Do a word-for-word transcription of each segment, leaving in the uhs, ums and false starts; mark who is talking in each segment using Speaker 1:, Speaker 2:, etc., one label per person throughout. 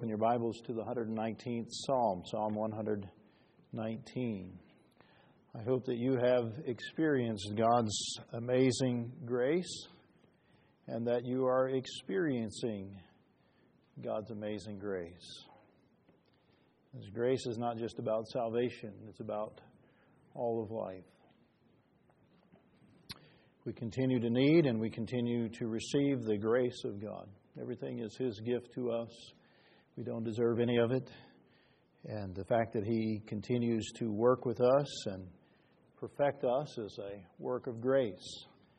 Speaker 1: open your Bibles to the one hundred nineteenth Psalm, Psalm one hundred nineteen. I hope that you have experienced God's amazing grace and that you are experiencing God's amazing grace. His grace is not just about salvation, it's about all of life. We continue to need and we continue to receive the grace of God. Everything is His gift to us. We don't deserve any of it. And the fact that He continues to work with us and perfect us is a work of grace.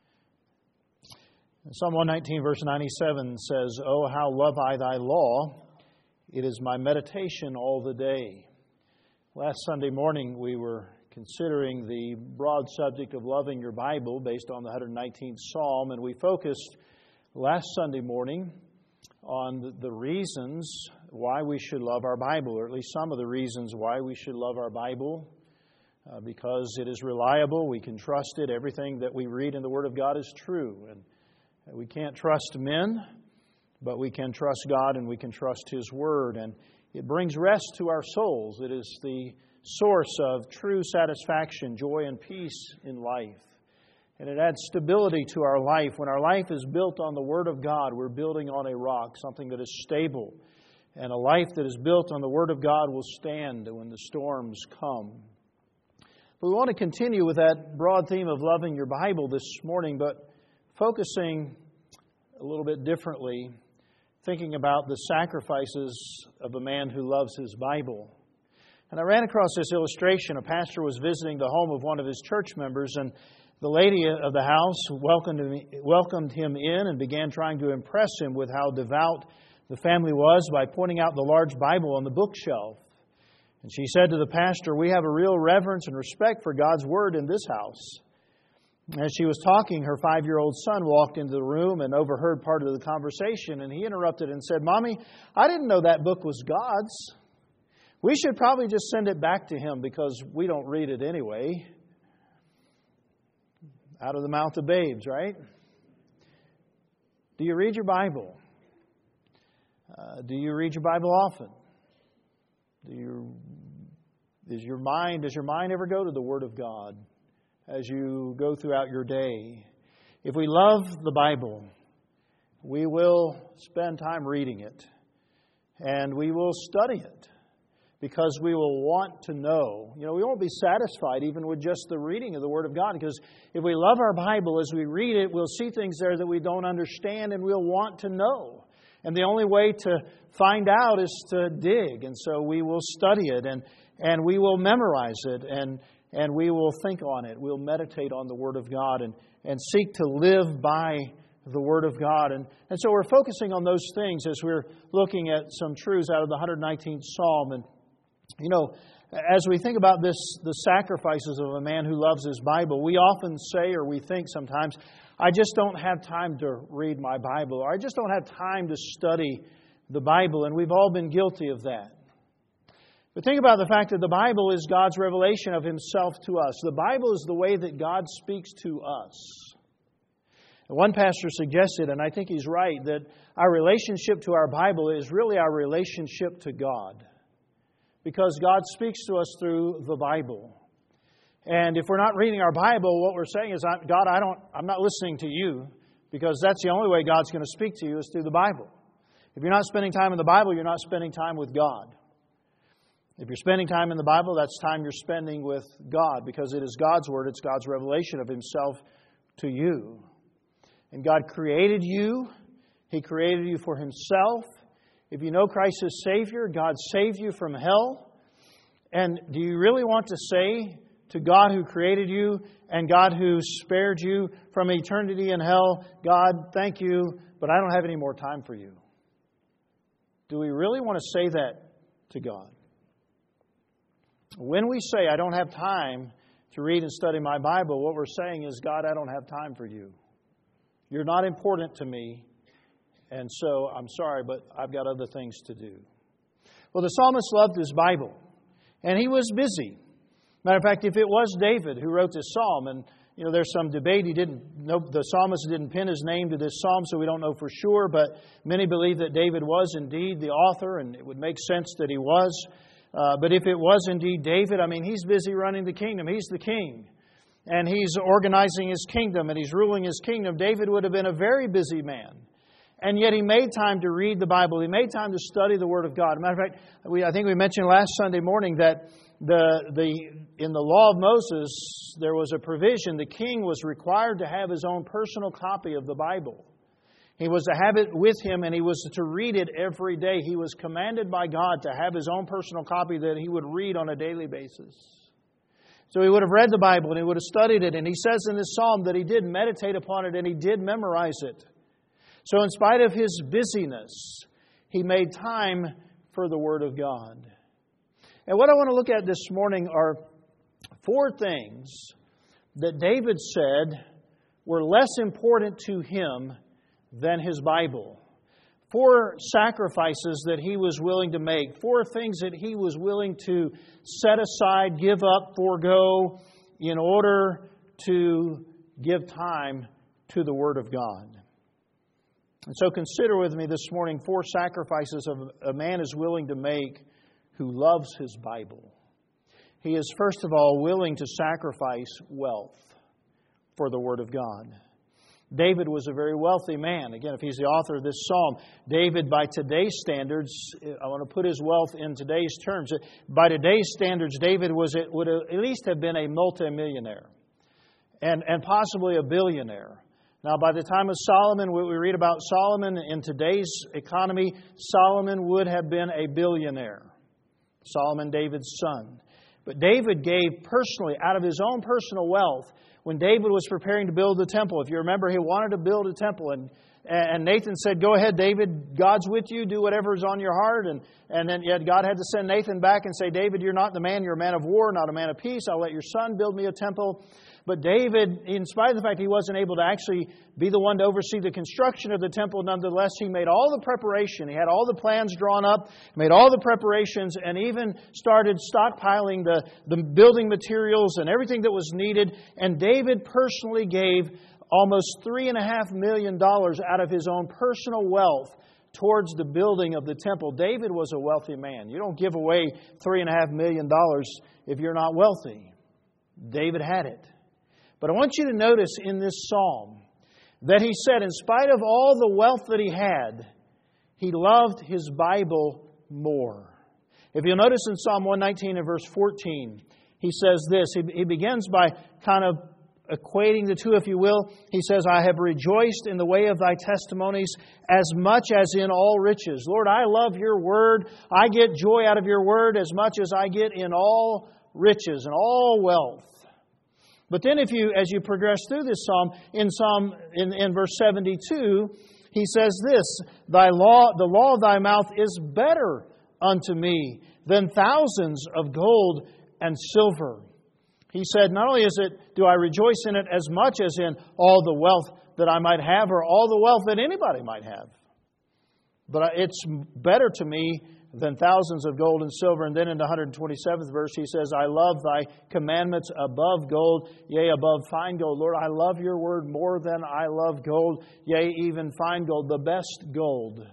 Speaker 1: Psalm one nineteen verse ninety-seven says, "Oh, how love I thy law! It is my meditation all the day." Last Sunday morning we were considering the broad subject of loving your Bible based on the one hundred nineteenth Psalm, and we focused last Sunday morning on the reasons why we should love our Bible, or at least some of the reasons why we should love our Bible, uh, because it is reliable, we can trust it, everything that we read in the Word of God is true, and we can't trust men, but we can trust God and we can trust His Word, and it brings rest to our souls. It is the source of true satisfaction, joy, and peace in life. And it adds stability to our life. When our life is built on the Word of God, we're building on a rock, something that is stable. And a life that is built on the Word of God will stand when the storms come. But we want to continue with that broad theme of loving your Bible this morning, but focusing a little bit differently, thinking about the sacrifices of a man who loves his Bible. And I ran across this illustration. A pastor was visiting the home of one of his church members, and the lady of the house welcomed him, welcomed him in and began trying to impress him with how devout the family was by pointing out the large Bible on the bookshelf. And she said to the pastor, "We have a real reverence and respect for God's Word in this house." As she was talking, her five-year-old son walked into the room and overheard part of the conversation, and he interrupted and said, "Mommy, I didn't know that book was God's. We should probably just send it back to him because we don't read it anyway." Out of the mouth of babes, right? Do you read your Bible? Uh, do you read your Bible often? Do you, is your mind, does your mind ever go to the Word of God as you go throughout your day? If we love the Bible, we will spend time reading it and we will study it, because we will want to know. You know, we won't be satisfied even with just the reading of the Word of God, because if we love our Bible, as we read it, we'll see things there that we don't understand and we'll want to know. And the only way to find out is to dig. And so we will study it and, and we will memorize it and, and we will think on it. We'll meditate on the Word of God and, and seek to live by the Word of God. And, and so we're focusing on those things as we're looking at some truths out of the one hundred nineteenth Psalm. And you know, as we think about this, the sacrifices of a man who loves his Bible, we often say, or we think sometimes, "I just don't have time to read my Bible," or "I just don't have time to study the Bible." And we've all been guilty of that. But think about the fact that the Bible is God's revelation of Himself to us. The Bible is the way that God speaks to us. And one pastor suggested, and I think he's right, that our relationship to our Bible is really our relationship to God, because God speaks to us through the Bible. And if we're not reading our Bible, what we're saying is, "God, I don't, I'm not listening to you," because that's the only way God's going to speak to you is through the Bible. If you're not spending time in the Bible, you're not spending time with God. If you're spending time in the Bible, that's time you're spending with God, because it is God's Word, it's God's revelation of Himself to you. And God created you. He created you for Himself. If you know Christ as Savior, God saved you from hell. And do you really want to say to God who created you and God who spared you from eternity in hell, "God, thank you, but I don't have any more time for you"? Do we really want to say that to God? When we say, "I don't have time to read and study my Bible," what we're saying is, "God, I don't have time for you. You're not important to me. And so, I'm sorry, but I've got other things to do." Well, the psalmist loved his Bible, and he was busy. Matter of fact, if it was David who wrote this psalm, and You know, there's some debate. He didn't. No, the psalmist didn't pin his name to this psalm, so we don't know for sure. But many believe that David was indeed the author, and it would make sense that he was. Uh, but if it was indeed David, I mean, he's busy running the kingdom. He's the king, and he's organizing his kingdom, and he's ruling his kingdom. David would have been a very busy man. And yet he made time to read the Bible. He made time to study the Word of God. As a matter of fact, we, I think we mentioned last Sunday morning that the the in the law of Moses, there was a provision. The king was required to have his own personal copy of the Bible. He was to have it with him, and he was to read it every day. He was commanded by God to have his own personal copy that he would read on a daily basis. So he would have read the Bible, and he would have studied it. And he says in this psalm that he did meditate upon it, and he did memorize it. So in spite of his busyness, he made time for the Word of God. And what I want to look at this morning are four things that David said were less important to him than his Bible. Four sacrifices that he was willing to make. Four things that he was willing to set aside, give up, forego in order to give time to the Word of God. And so consider with me this morning four sacrifices of a man is willing to make who loves his Bible. He is, first of all, willing to sacrifice wealth for the Word of God. David was a very wealthy man. Again, if he's the author of this psalm, David, by today's standards, I want to put his wealth in today's terms. By today's standards, David was would at least have been a multimillionaire and, and possibly a billionaire. Now, by the time of Solomon, what we read about Solomon in today's economy, Solomon would have been a billionaire. Solomon, David's son. But David gave personally, out of his own personal wealth, when David was preparing to build the temple. If you remember, he wanted to build a temple. And, and Nathan said, go ahead, David, God's with you. Do whatever is on your heart. And, and then yet God had to send Nathan back and say, David, you're not the man. You're a man of war, not a man of peace. I'll let your son build me a temple. But David, in spite of the fact he wasn't able to actually be the one to oversee the construction of the temple, nonetheless, he made all the preparation. He had all the plans drawn up, made all the preparations, and even started stockpiling the, the building materials and everything that was needed. And David personally gave almost three and a half million dollars out of his own personal wealth towards the building of the temple. David was a wealthy man. You don't give away three and a half million dollars if you're not wealthy. David had it. But I want you to notice in this psalm that he said, in spite of all the wealth that he had, he loved his Bible more. If you'll notice in Psalm one nineteen and verse fourteen, he says this. He, he begins by kind of equating the two, if you will. He says, I have rejoiced in the way of thy testimonies as much as in all riches. Lord, I love your word. I get joy out of your word as much as I get in all riches and all wealth. But then if you, as you progress through this psalm, in Psalm, in, in verse seventy-two, he says this, Thy law, the law of thy mouth is better unto me than thousands of gold and silver. He said, not only is it, do I rejoice in it as much as in all the wealth that I might have or all the wealth that anybody might have, but it's better to me than thousands of gold and silver. And then in the one hundred twenty-seventh verse, he says, I love thy commandments above gold, yea, above fine gold. Lord, I love your word more than I love gold, yea, even fine gold, the best gold.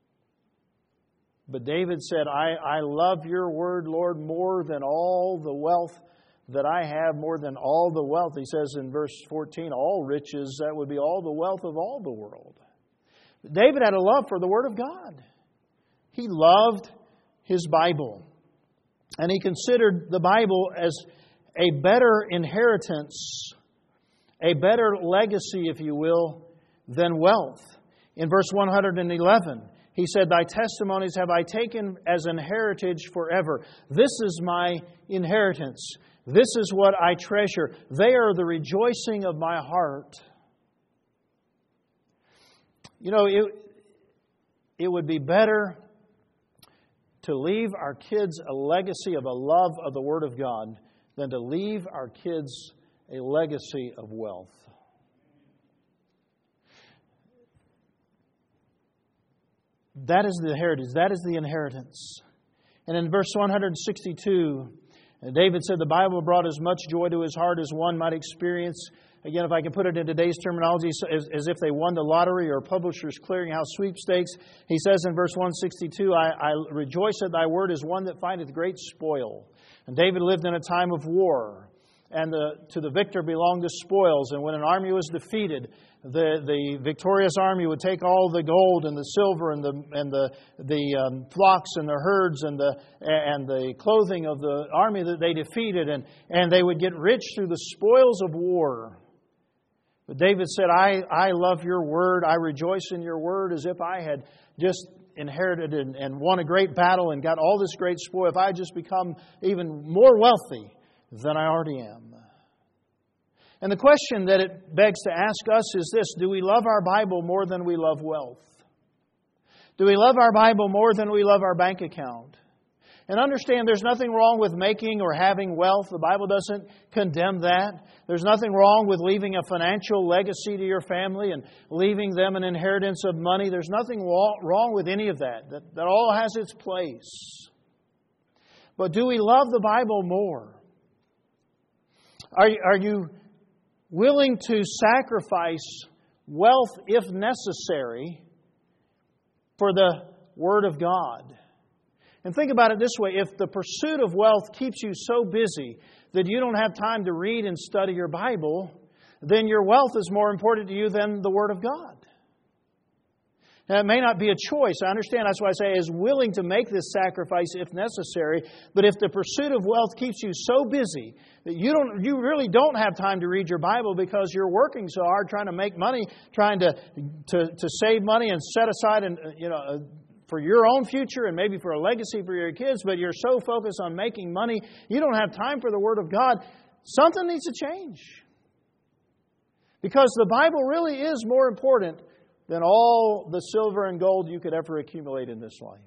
Speaker 1: But David said, I, I love your word, Lord, more than all the wealth that I have, more than all the wealth. He says in verse fourteen, all riches, that would be all the wealth of all the world. David had a love for the Word of God. He loved his Bible. And he considered the Bible as a better inheritance, a better legacy, if you will, than wealth. In verse one hundred eleven, he said, Thy testimonies have I taken as an heritage forever. This is my inheritance. This is what I treasure. They are the rejoicing of my heart. You know, it, it would be better to leave our kids a legacy of a love of the Word of God than to leave our kids a legacy of wealth. That is the heritage. That is the inheritance. And in verse one hundred sixty-two, David said, The Bible brought as much joy to his heart as one might experience again, if I can put it in today's terminology, as, as if they won the lottery or Publishers Clearinghouse sweepstakes. He says in verse one sixty-two, I, I rejoice that thy word is one that findeth great spoil. And David lived in a time of war. And the, to the victor belonged the spoils. And when an army was defeated, the, the victorious army would take all the gold and the silver and the and the the um, flocks and the herds and the and the clothing of the army that they defeated, and, and they would get rich through the spoils of war. But David said, I, I love your word. I rejoice in your word as if I had just inherited and, and won a great battle and got all this great spoil. If I had just become even more wealthy than I already am. And the question that it begs to ask us is this: do we love our Bible more than we love wealth? Do we love our Bible more than we love our bank account? And understand there's nothing wrong with making or having wealth. The Bible doesn't condemn that. There's nothing wrong with leaving a financial legacy to your family and leaving them an inheritance of money. There's nothing wrong with any of that. That, that all has its place. But do we love the Bible more? Are, are you willing to sacrifice wealth, if necessary, for the Word of God? And think about it this way: if the pursuit of wealth keeps you so busy that you don't have time to read and study your Bible, then your wealth is more important to you than the Word of God. Now, it may not be a choice. I understand. That's why I say is willing to make this sacrifice if necessary. But if the pursuit of wealth keeps you so busy that you don't, you really don't have time to read your Bible because you're working so hard trying to make money, trying to to, to save money and set aside and you know for your own future and maybe for a legacy for your kids, but you're so focused on making money, you don't have time for the Word of God. Something needs to change. Because the Bible really is more important than all the silver and gold you could ever accumulate in this life.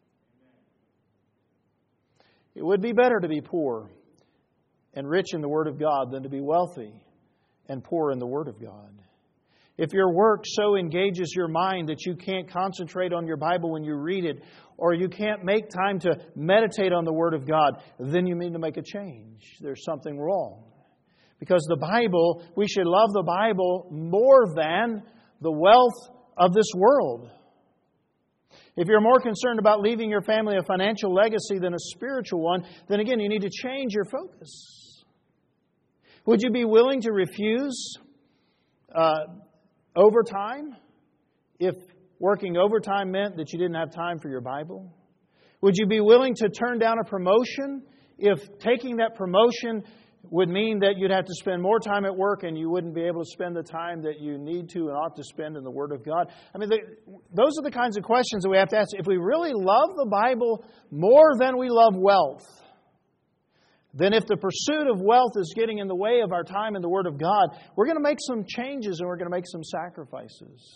Speaker 1: It would be better to be poor and rich in the Word of God than to be wealthy and poor in the Word of God. If your work so engages your mind that you can't concentrate on your Bible when you read it, or you can't make time to meditate on the Word of God, then you need to make a change. There's something wrong. Because the Bible, we should love the Bible more than the wealth of this world. If you're more concerned about leaving your family a financial legacy than a spiritual one, then again, you need to change your focus. Would you be willing to refuse uh, overtime if working overtime meant that you didn't have time for your Bible? Would you be willing to turn down a promotion if taking that promotion would mean that you'd have to spend more time at work and you wouldn't be able to spend the time that you need to and ought to spend in the Word of God? I mean, they, those are the kinds of questions that we have to ask. If we really love the Bible more than we love wealth, then if the pursuit of wealth is getting in the way of our time in the Word of God, we're going to make some changes and we're going to make some sacrifices.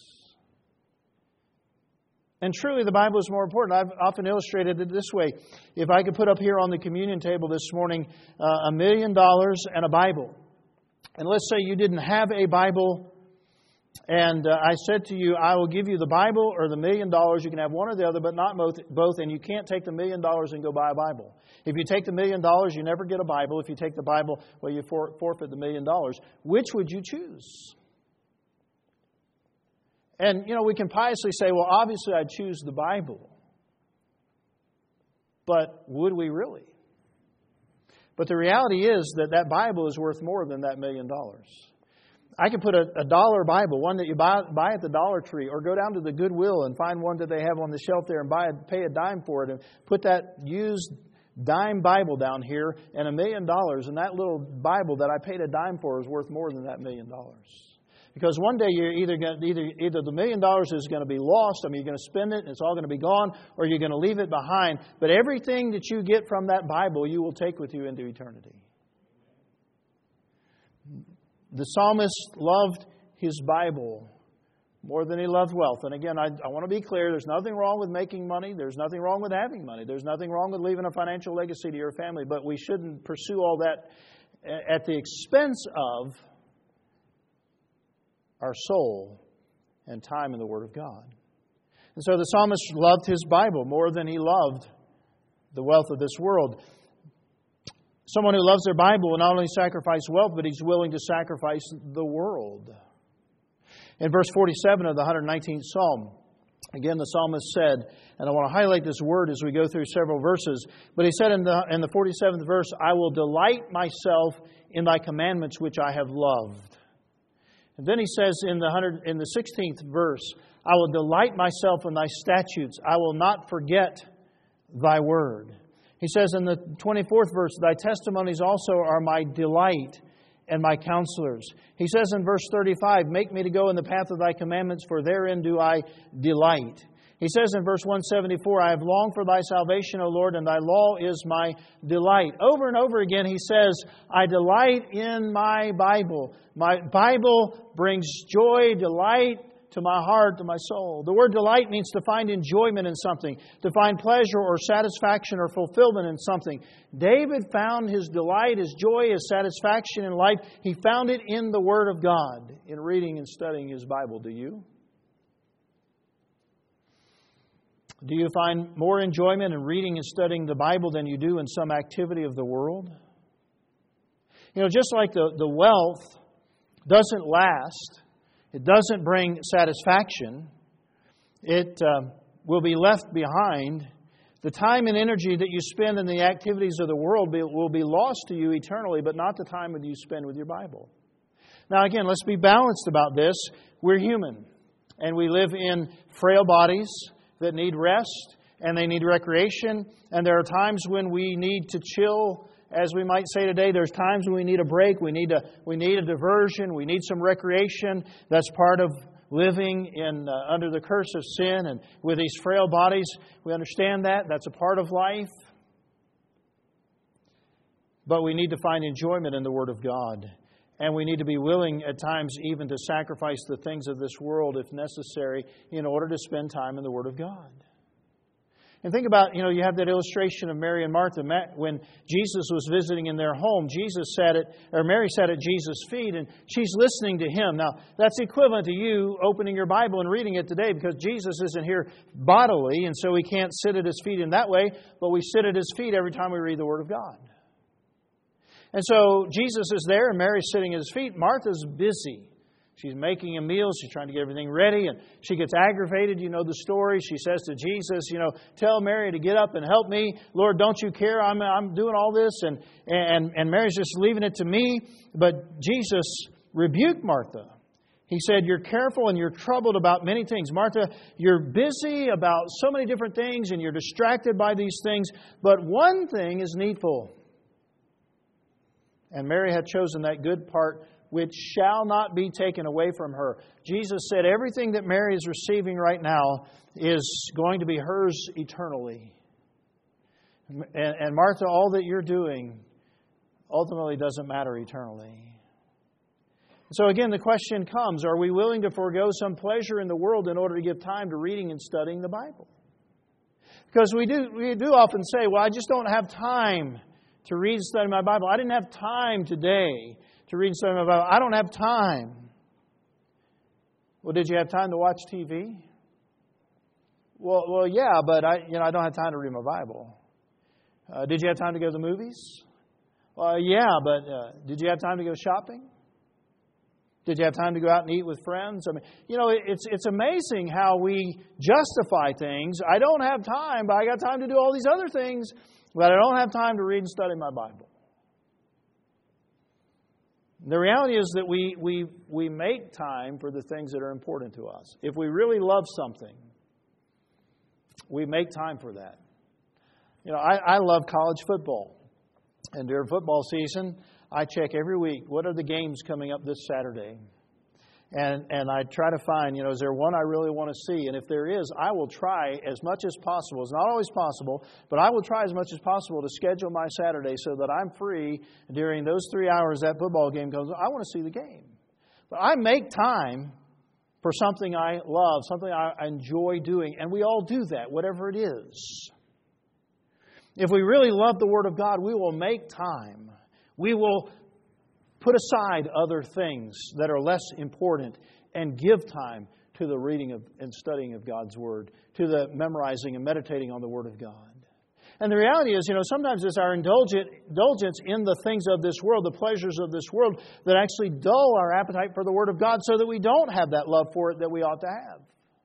Speaker 1: And truly, the Bible is more important. I've often illustrated it this way. If I could put up here on the communion table this morning uh, a million dollars and a Bible. And let's say you didn't have a Bible, and uh, I said to you, I will give you the Bible or the million dollars. You can have one or the other, but not both, both. And you can't take the million dollars and go buy a Bible. If you take the million dollars, you never get a Bible. If you take the Bible, well, you for, forfeit the million dollars. Which would you choose? And, you know, we can piously say, well, obviously I'd choose the Bible. But would we really? But the reality is that that Bible is worth more than that million dollars. I could put a, a dollar Bible, one that you buy, buy at the Dollar Tree, or go down to the Goodwill and find one that they have on the shelf there and buy it, pay a dime for it, and put that used dime Bible down here and a million dollars. And that little Bible that I paid a dime for is worth more than that million dollars. Because one day you're either going to, either either the million dollars is going to be lost, I mean, you're going to spend it and it's all going to be gone, or you're going to leave it behind. But everything that you get from that Bible, you will take with you into eternity. The psalmist loved his Bible more than he loved wealth. And again, I, I want to be clear, there's nothing wrong with making money. There's nothing wrong with having money. There's nothing wrong with leaving a financial legacy to your family. But we shouldn't pursue all that at the expense of our soul and time in the Word of God. And so the psalmist loved his Bible more than he loved the wealth of this world. Someone who loves their Bible will not only sacrifice wealth, but he's willing to sacrifice the world. In verse forty-seven of the one hundred nineteenth Psalm, again the psalmist said, and I want to highlight this word as we go through several verses, but he said in the, in the forty-seventh verse, I will delight myself in thy commandments which I have loved. And then he says in the, one hundred, in the sixteenth verse, I will delight myself in thy statutes. I will not forget thy word. He says in the twenty-fourth verse, thy testimonies also are my delight and my counselors. He says in verse thirty-five, make me to go in the path of thy commandments, for therein do I delight. He says in verse one seventy-four, I have longed for thy salvation, O Lord, and thy law is my delight. Over and over again he says, I delight in my Bible. My Bible brings joy, delight to my heart, to my soul. The word delight means to find enjoyment in something, to find pleasure or satisfaction or fulfillment in something. David found his delight, his joy, his satisfaction in life. He found it in the Word of God, in reading and studying his Bible. Do you? Do you find more enjoyment in reading and studying the Bible than you do in some activity of the world? You know, just like the, the wealth doesn't last, it doesn't bring satisfaction, it uh, will be left behind. The time and energy that you spend in the activities of the world be, will be lost to you eternally, but not the time that you spend with your Bible. Now again, let's be balanced about this. We're human, and we live in frail bodies that need rest, and they need recreation, and there are times when we need to chill. As we might say today, there's times when we need a break, we need a, we need a diversion, we need some recreation. That's part of living in uh, under the curse of sin and with these frail bodies. We understand that. That's a part of life. But we need to find enjoyment in the Word of God. And we need to be willing at times even to sacrifice the things of this world if necessary in order to spend time in the Word of God. And think about, you know, you have that illustration of Mary and Martha. When Jesus was visiting in their home, Jesus sat at, or Mary sat at Jesus' feet, and she's listening to Him. Now, that's equivalent to you opening your Bible and reading it today, because Jesus isn't here bodily, and so we can't sit at His feet in that way, but we sit at His feet every time we read the Word of God. And so Jesus is there, and Mary's sitting at His feet. Martha's busy. She's making a meal. She's trying to get everything ready. And she gets aggravated. You know the story. She says to Jesus, you know, tell Mary to get up and help me. Lord, don't you care? I'm, I'm doing all this. And, and, and Mary's just leaving it to me. But Jesus rebuked Martha. He said, you're careful and you're troubled about many things. Martha, you're busy about so many different things and you're distracted by these things. But one thing is needful. And Mary had chosen that good part which shall not be taken away from her. Jesus said everything that Mary is receiving right now is going to be hers eternally. And, and Martha, all that you're doing ultimately doesn't matter eternally. So again, the question comes, are we willing to forego some pleasure in the world in order to give time to reading and studying the Bible? Because we do, we do often say, well, I just don't have time to read and study my Bible. I didn't have time today to read and study my Bible. I don't have time. Well, did you have time to watch T V? Well, well, yeah, but I, you know, I don't have time to read my Bible. Uh, did you have time to go to the movies? Well, yeah, but uh, did you have time to go shopping? Did you have time to go out and eat with friends? I mean, you know, it's it's amazing how we justify things. I don't have time, but I got time to do all these other things, but I don't have time to read and study my Bible. The reality is that we, we, we make time for the things that are important to us. If we really love something, we make time for that. You know, I, I love college football. And during football season, I check every week, what are the games coming up this Saturday? And and I try to find, you know, is there one I really want to see? And if there is, I will try as much as possible. It's not always possible, but I will try as much as possible to schedule my Saturday so that I'm free during those three hours that football game goes. I want to see the game. But I make time for something I love, something I enjoy doing. And we all do that, whatever it is. If we really love the Word of God, we will make time. We will put aside other things that are less important and give time to the reading of and studying of God's Word, to the memorizing and meditating on the Word of God. And the reality is, you know, sometimes it's our indulgent, indulgence in the things of this world, the pleasures of this world, that actually dull our appetite for the Word of God so that we don't have that love for it that we ought to have.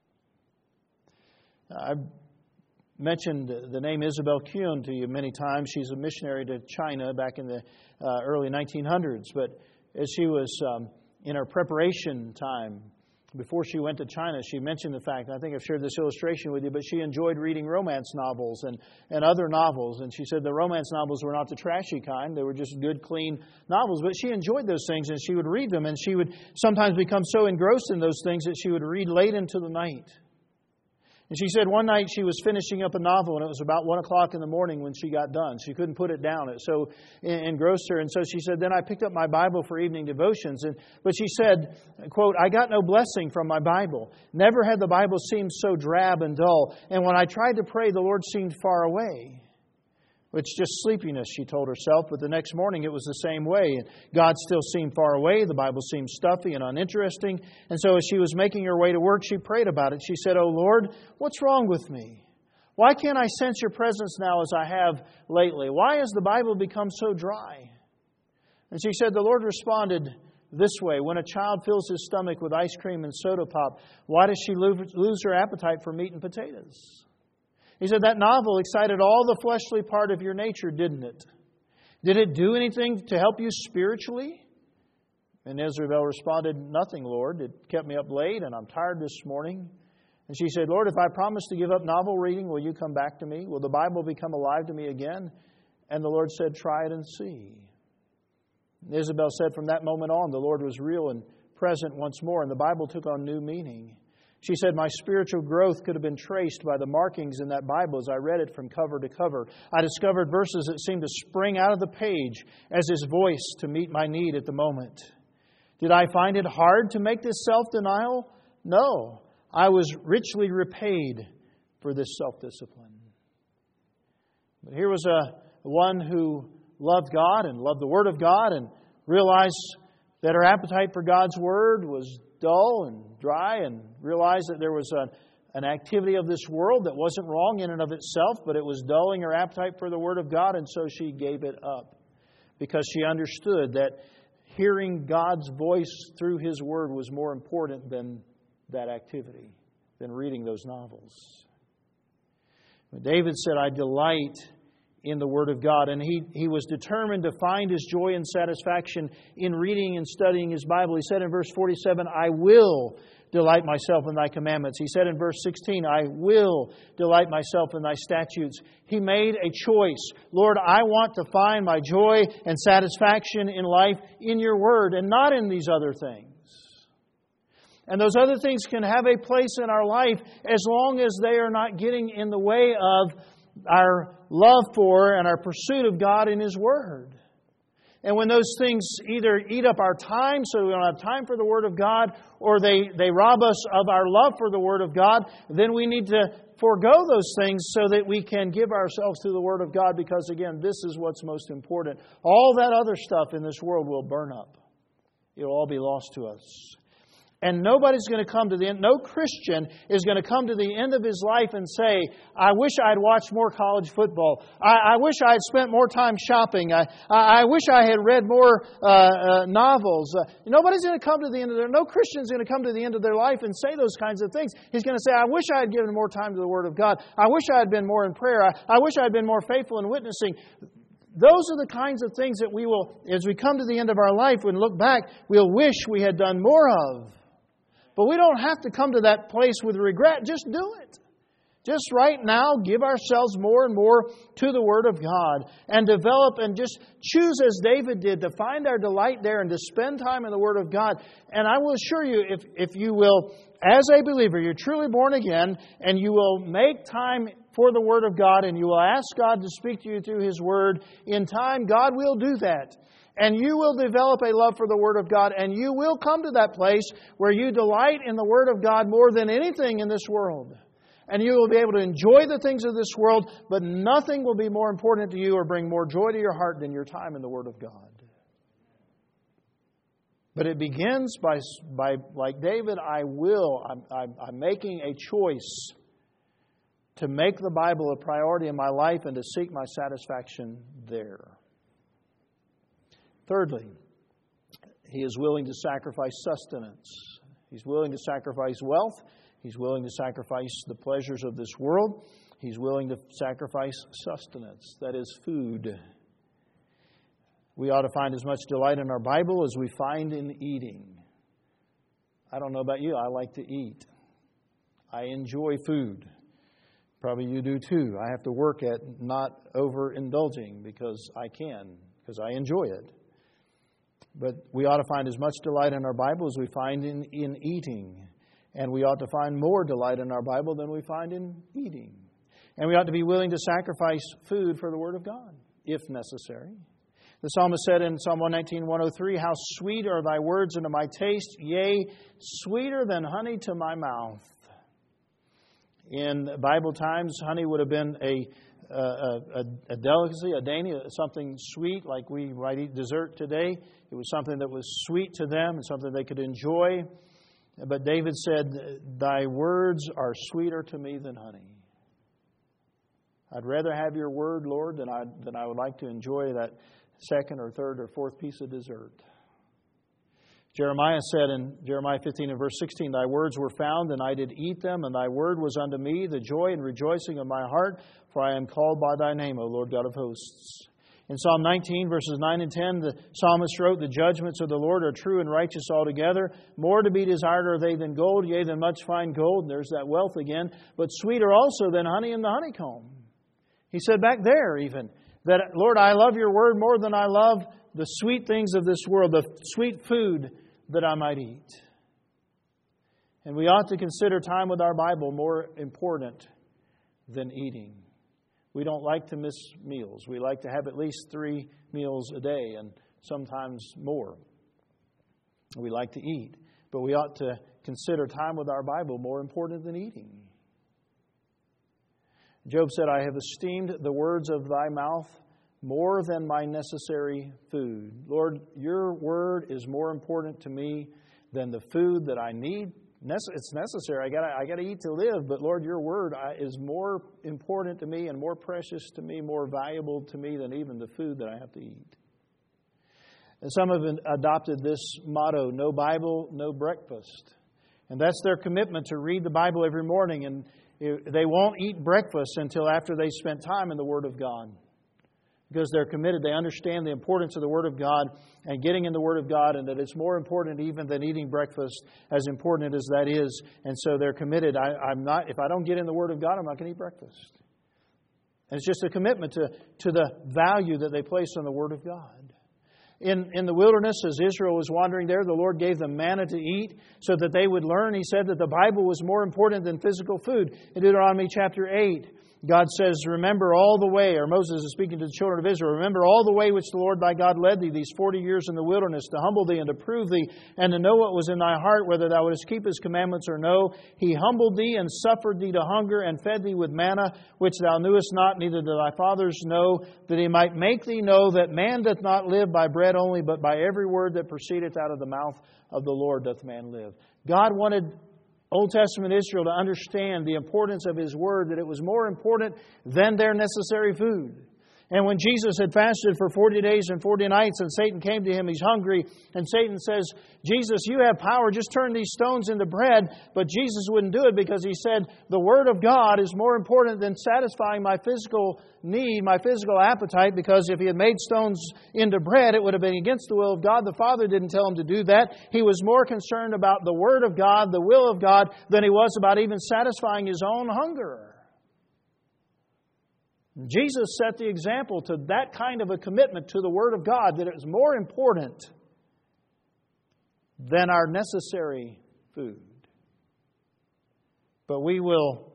Speaker 1: I've mentioned the name Isabel Kuhn to you many times. She's a missionary to China back in the uh, early nineteen hundreds. But as she was um, in her preparation time, before she went to China, she mentioned the fact, and I think I've shared this illustration with you, but she enjoyed reading romance novels and, and other novels. And she said the romance novels were not the trashy kind. They were just good, clean novels. But she enjoyed those things, and she would read them. And she would sometimes become so engrossed in those things that she would read late into the night. And she said one night she was finishing up a novel, and it was about one o'clock in the morning when she got done. She couldn't put it down. It so engrossed her. And so she said, then I picked up my Bible for evening devotions. And But she said, quote, I got no blessing from my Bible. Never had the Bible seemed so drab and dull. And when I tried to pray, the Lord seemed far away. It's just sleepiness, she told herself. But the next morning it was the same way. And God still seemed far away. The Bible seemed stuffy and uninteresting. And so as she was making her way to work, she prayed about it. She said, oh Lord, what's wrong with me? Why can't I sense Your presence now as I have lately? Why has the Bible become so dry? And she said, the Lord responded this way. When a child fills his stomach with ice cream and soda pop, why does she lose her appetite for meat and potatoes? He said, that novel excited all the fleshly part of your nature, didn't it? Did it do anything to help you spiritually? And Isabel responded, nothing, Lord. It kept me up late and I'm tired this morning. And she said, Lord, if I promise to give up novel reading, will You come back to me? Will the Bible become alive to me again? And the Lord said, try it and see. And Isabel said, from that moment on, the Lord was real and present once more, and the Bible took on new meaning. She said, my spiritual growth could have been traced by the markings in that Bible as I read it from cover to cover. I discovered verses that seemed to spring out of the page as His voice to meet my need at the moment. Did I find it hard to make this self-denial? No. I was richly repaid for this self-discipline. But here was a one who loved God and loved the Word of God and realized that her appetite for God's Word was dull and dry, and realized that there was a, an activity of this world that wasn't wrong in and of itself, but it was dulling her appetite for the Word of God, and so she gave it up because she understood that hearing God's voice through His Word was more important than that activity, than reading those novels. David said, I delight in the Word of God. And he, he was determined to find his joy and satisfaction in reading and studying his Bible. He said in verse forty-seven, I will delight myself in Thy commandments. He said in verse sixteen, I will delight myself in Thy statutes. He made a choice. Lord, I want to find my joy and satisfaction in life in Your Word and not in these other things. And those other things can have a place in our life as long as they are not getting in the way of our love for and our pursuit of God in His Word. And when those things either eat up our time so we don't have time for the Word of God, or they, they rob us of our love for the Word of God, then we need to forego those things so that we can give ourselves to the Word of God, because again, this is what's most important. All that other stuff in this world will burn up. It'll all be lost to us. And nobody's going to come to the end, no Christian is going to come to the end of his life and say, I wish I'd watched more college football. I, I wish I had spent more time shopping. I, I, I wish I had read more uh, uh, novels. Uh, nobody's going to come to the end of their, no Christian's going to come to the end of their life and say those kinds of things. He's going to say, I wish I had given more time to the Word of God. I wish I had been more in prayer. I, I wish I had been more faithful in witnessing. Those are the kinds of things that we will, as we come to the end of our life and look back, we'll wish we had done more of. But we don't have to come to that place with regret. Just do it. Just right now, give ourselves more and more to the Word of God and develop and just choose as David did to find our delight there and to spend time in the Word of God. And I will assure you, if, if you will, as a believer, you're truly born again and you will make time for the Word of God and you will ask God to speak to you through His Word, in time, God will do that. And you will develop a love for the Word of God, and you will come to that place where you delight in the Word of God more than anything in this world. And you will be able to enjoy the things of this world, but nothing will be more important to you or bring more joy to your heart than your time in the Word of God. But it begins by, by like David, I will. I'm, I'm, I'm making a choice to make the Bible a priority in my life and to seek my satisfaction there. Thirdly, he is willing to sacrifice sustenance. He's willing to sacrifice wealth. He's willing to sacrifice the pleasures of this world. He's willing to sacrifice sustenance, that is, food. We ought to find as much delight in our Bible as we find in eating. I don't know about you, I like to eat. I enjoy food. Probably you do too. I have to work at not overindulging because I can, because I enjoy it. But we ought to find as much delight in our Bible as we find in, in eating. And we ought to find more delight in our Bible than we find in eating. And we ought to be willing to sacrifice food for the Word of God, if necessary. The psalmist said in Psalm one nineteen, one oh three, "How sweet are thy words unto my taste, yea, sweeter than honey to my mouth." In Bible times, honey would have been a, a, a, a delicacy, a dainty, something sweet like we might eat dessert today. It was something that was sweet to them and something they could enjoy. But David said, "Thy words are sweeter to me than honey." I'd rather have your word, Lord, than I, than I would like to enjoy that second or third or fourth piece of dessert. Jeremiah said in Jeremiah fifteen and verse sixteen, "Thy words were found, and I did eat them, and thy word was unto me the joy and rejoicing of my heart, for I am called by thy name, O Lord God of hosts." In Psalm nineteen, verses nine and ten, the psalmist wrote, "The judgments of the Lord are true and righteous altogether. More to be desired are they than gold, yea, than much fine gold." And there's that wealth again. "But sweeter also than honey in the honeycomb." He said back there even, that, "Lord, I love your word more than I love the sweet things of this world, the sweet food that I might eat." And we ought to consider time with our Bible more important than eating. We don't like to miss meals. We like to have at least three meals a day and sometimes more. We like to eat. But we ought to consider time with our Bible more important than eating. Job said, "I have esteemed the words of thy mouth more than my necessary food." Lord, your word is more important to me than the food that I need. It's necessary. I got I got to eat to live. But Lord, your word is more important to me and more precious to me, more valuable to me than even the food that I have to eat. And some have adopted this motto, "No Bible, no breakfast." And that's their commitment, to read the Bible every morning. And they won't eat breakfast until after they spent time in the Word of God. Because they're committed. They understand the importance of the Word of God and getting in the Word of God, and that it's more important even than eating breakfast, as important as that is. And so they're committed. I, I'm not, if I don't get in the Word of God, I'm not going to eat breakfast. And it's just a commitment to, to the value that they place on the Word of God. In, in the wilderness, as Israel was wandering there, the Lord gave them manna to eat so that they would learn. He said that the Bible was more important than physical food. In Deuteronomy chapter eight, God says, "Remember all the way," or Moses is speaking to the children of Israel, "Remember all the way which the Lord thy God led thee these forty years in the wilderness, to humble thee and to prove thee, and to know what was in thy heart, whether thou wouldest keep His commandments or no. He humbled thee and suffered thee to hunger, and fed thee with manna, which thou knewest not, neither did thy fathers know, that He might make thee know that man doth not live by bread only, but by every word that proceedeth out of the mouth of the Lord doth man live." God wanted Old Testament Israel to understand the importance of His Word, that it was more important than their necessary food. And when Jesus had fasted for forty days and forty nights, and Satan came to Him, he's hungry, and Satan says, "Jesus, you have power, just turn these stones into bread." But Jesus wouldn't do it, because He said, "The Word of God is more important than satisfying my physical need, my physical appetite," because if He had made stones into bread, it would have been against the will of God. The Father didn't tell Him to do that. He was more concerned about the Word of God, the will of God, than He was about even satisfying His own hunger. Jesus set the example to that kind of a commitment to the Word of God, that it was more important than our necessary food. But we will,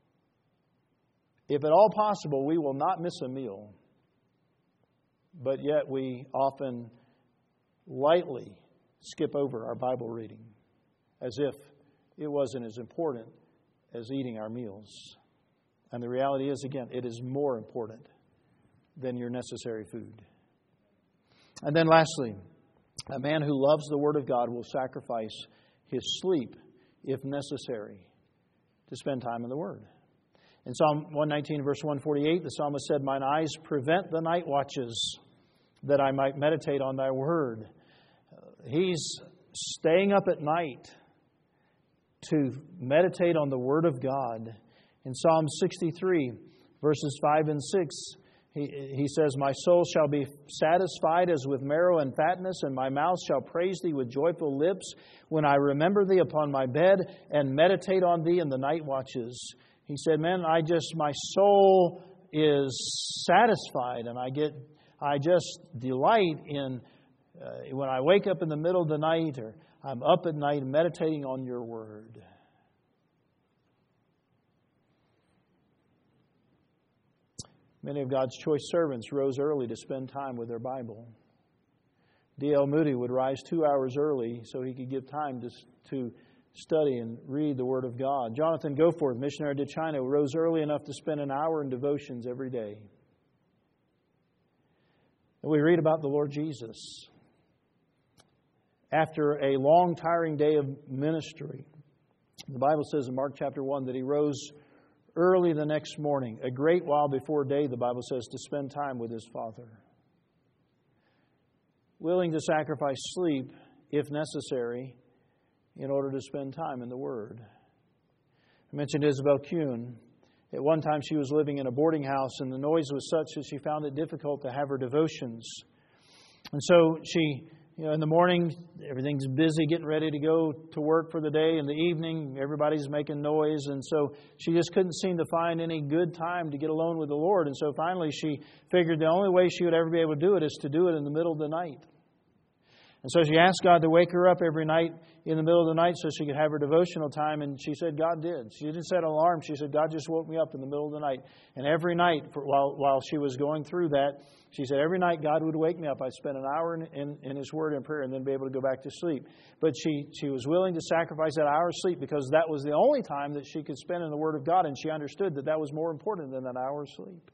Speaker 1: if at all possible, we will not miss a meal. But yet we often lightly skip over our Bible reading, as if it wasn't as important as eating our meals. And the reality is, again, it is more important than your necessary food. And then lastly, a man who loves the Word of God will sacrifice his sleep, if necessary, to spend time in the Word. In Psalm one nineteen, verse one forty-eight, the psalmist said, "Mine eyes prevent the night watches, that I might meditate on Thy word." He's staying up at night to meditate on the Word of God. In Psalm sixty-three, verses five and six, he, he says, "My soul shall be satisfied as with marrow and fatness, and my mouth shall praise Thee with joyful lips, when I remember Thee upon my bed and meditate on Thee in the night watches." He said, man, I just, my soul is satisfied, and I get, I just delight in uh, when I wake up in the middle of the night, or I'm up at night meditating on Your Word. Many of God's choice servants rose early to spend time with their Bible. D L Moody would rise two hours early so he could give time to, to study and read the Word of God. Jonathan Goforth, missionary to China, rose early enough to spend an hour in devotions every day. And we read about the Lord Jesus. After a long, tiring day of ministry, the Bible says in Mark chapter one that He rose early the next morning, a great while before day, the Bible says, to spend time with His Father. Willing to sacrifice sleep, if necessary, in order to spend time in the Word. I mentioned Isabel Kuhn. At one time she was living in a boarding house, and the noise was such that she found it difficult to have her devotions. And so she, you know, in the morning, everything's busy getting ready to go to work for the day. In the evening, everybody's making noise. And so she just couldn't seem to find any good time to get alone with the Lord. And so finally she figured the only way she would ever be able to do it is to do it in the middle of the night. And so she asked God to wake her up every night in the middle of the night so she could have her devotional time. And she said God did. She didn't set an alarm. She said, God just woke me up in the middle of the night. And every night, for, while, while she was going through that, she said every night God would wake me up. I'd spend an hour in, in, in His Word and prayer and then be able to go back to sleep. But she, she was willing to sacrifice that hour of sleep because that was the only time that she could spend in the Word of God. And she understood that that was more important than that hour of sleep.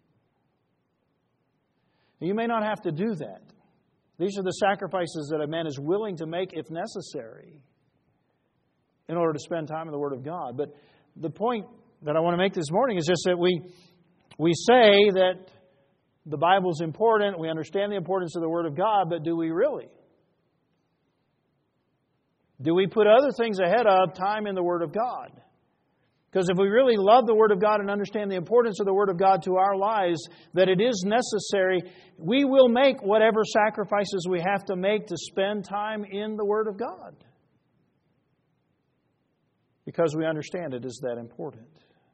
Speaker 1: You may not have to do that. These are the sacrifices that a man is willing to make if necessary in order to spend time in the Word of God. But the point that I want to make this morning is just that we we say that the Bible is important, we understand the importance of the Word of God, but do we really? Do we put other things ahead of time in the Word of God? Because if we really love the Word of God and understand the importance of the Word of God to our lives, that it is necessary, we will make whatever sacrifices we have to make to spend time in the Word of God. Because we understand it is that important.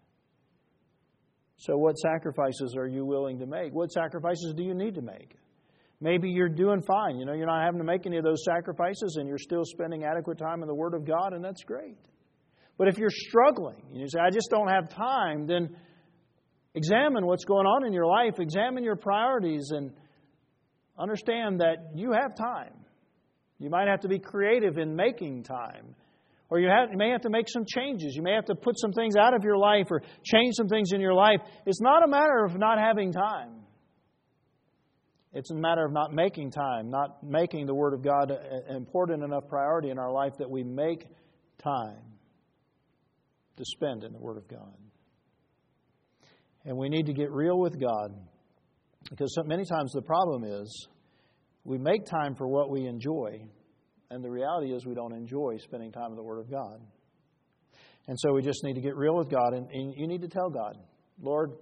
Speaker 1: So what sacrifices are you willing to make? What sacrifices do you need to make? Maybe you're doing fine. You know, you're not having to make any of those sacrifices and you're still spending adequate time in the Word of God, and that's great. But if you're struggling, and you say, I just don't have time, then examine what's going on in your life. Examine your priorities and understand that you have time. You might have to be creative in making time. Or you, have, you may have to make some changes. You may have to put some things out of your life or change some things in your life. It's not a matter of not having time. It's a matter of not making time, not making the Word of God an important enough priority in our life that we make time to spend in the Word of God. And we need to get real with God, because so many times the problem is we make time for what we enjoy, and the reality is we don't enjoy spending time in the Word of God. And so we just need to get real with God, and, and you need to tell God, Lord,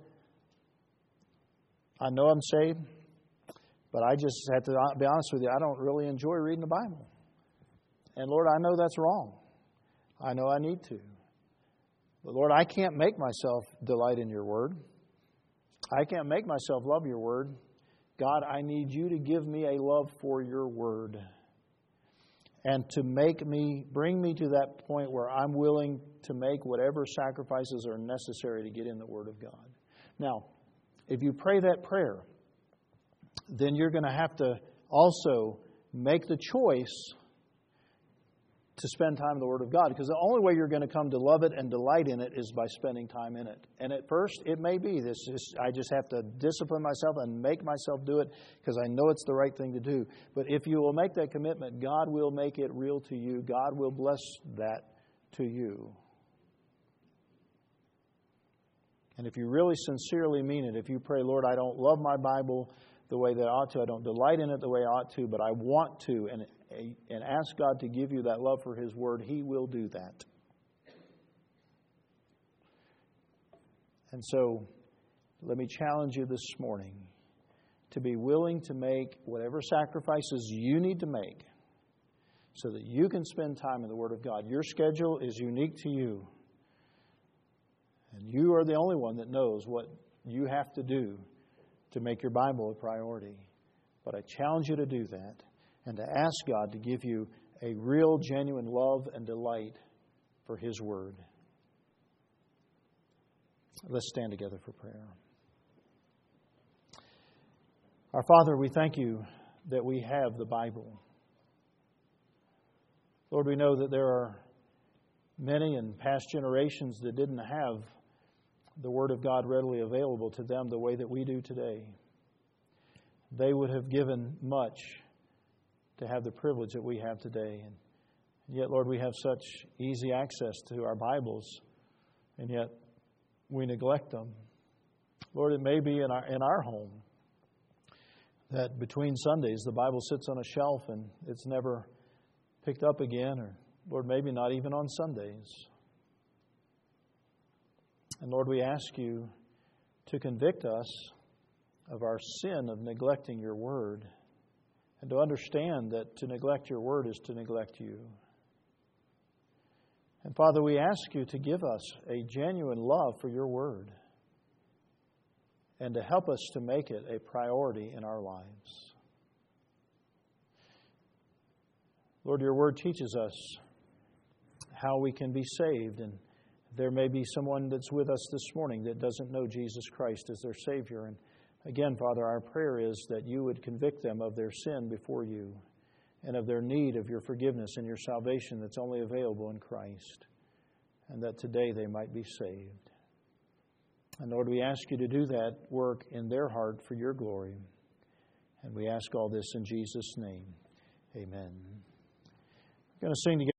Speaker 1: I know I'm saved, but I just have to be honest with you, I don't really enjoy reading the Bible. And Lord, I know that's wrong. I know I need to. But Lord, I can't make myself delight in Your Word. I can't make myself love Your Word. God, I need You to give me a love for Your Word. And to make me, bring me to that point where I'm willing to make whatever sacrifices are necessary to get in the Word of God. Now, if you pray that prayer, then you're going to have to also make the choice to spend time in the Word of God. Because the only way you're going to come to love it and delight in it is by spending time in it. And at first, it may be this. Is, I just have to discipline myself and make myself do it because I know it's the right thing to do. But if you will make that commitment, God will make it real to you. God will bless that to you. And if you really sincerely mean it, if you pray, Lord, I don't love my Bible the way that I ought to, I don't delight in it the way I ought to, but I want to, and, and ask God to give you that love for His Word, He will do that. And so, let me challenge you this morning to be willing to make whatever sacrifices you need to make so that you can spend time in the Word of God. Your schedule is unique to you. And you are the only one that knows what you have to do to make your Bible a priority. But I challenge you to do that and to ask God to give you a real, genuine love and delight for His Word. Let's stand together for prayer. Our Father, we thank you that we have the Bible. Lord, we know that there are many in past generations that didn't have the Word of God readily available to them the way that we do today. They would have given much to have the privilege that we have today. And yet, Lord, we have such easy access to our Bibles, and yet we neglect them. Lord, it may be in our in our home that between Sundays the Bible sits on a shelf and it's never picked up again, or Lord, maybe not even on Sundays. And Lord, we ask you to convict us of our sin of neglecting your Word, and to understand that to neglect your Word is to neglect you. And Father, we ask you to give us a genuine love for your Word and to help us to make it a priority in our lives. Lord, your Word teaches us how we can be saved, and there may be someone that's with us this morning that doesn't know Jesus Christ as their Savior. And again, Father, our prayer is that you would convict them of their sin before you and of their need of your forgiveness and your salvation that's only available in Christ, and that today they might be saved. And Lord, we ask you to do that work in their heart for your glory. And we ask all this in Jesus' name. Amen. We're going to sing together.